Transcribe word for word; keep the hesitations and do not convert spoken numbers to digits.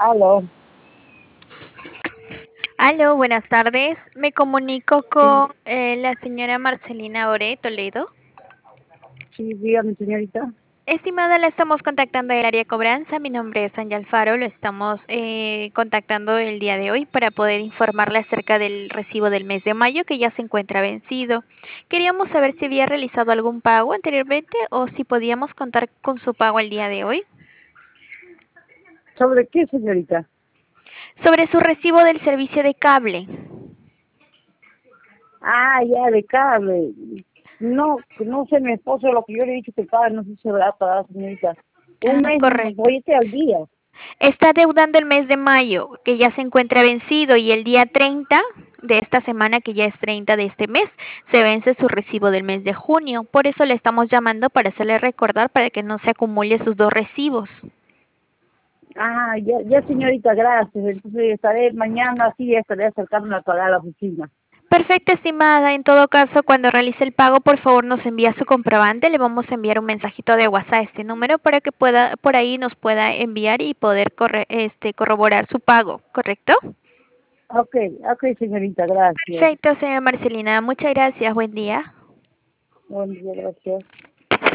Aló, Aló, buenas tardes. Me comunico sí, con eh, la señora Marcelina Ore Toledo. sí, dígame, señorita. Estimada, la estamos contactando del área de cobranza. Mi nombre es Ángel Alfaro. Lo estamos eh, contactando el día de hoy para poder informarle acerca del recibo del mes de mayo que ya se encuentra vencido. Queríamos saber si había realizado algún pago anteriormente o si podíamos contar con su pago el día de hoy. ¿Sobre qué, señorita? Sobre su recibo del servicio de cable. Ah, ya, de cable. No, no sé, mi esposo, lo que yo le he dicho que paga, no sé si se va a pagar, señorita. Un Ah, mes, correcto. voy al día. Está deudando el mes de mayo, que ya se encuentra vencido, y el día treinta de esta semana, que ya es treinta de este mes, se vence su recibo del mes de junio. Por eso le estamos llamando para hacerle recordar para que no se acumule sus dos recibos. Ah, ya, ya, señorita, gracias. Entonces estaré mañana, sí, estaré acercándome a pagar a la oficina. Perfecto, estimada. En todo caso, cuando realice el pago, por favor nos envía su comprobante. Le vamos a enviar un mensajito de WhatsApp a este número para que pueda, por ahí nos pueda enviar y poder corre, este, corroborar su pago, ¿correcto? Ok, ok, señorita, gracias. Perfecto, señora Marcelina. Muchas gracias. Buen día. Buen día, gracias.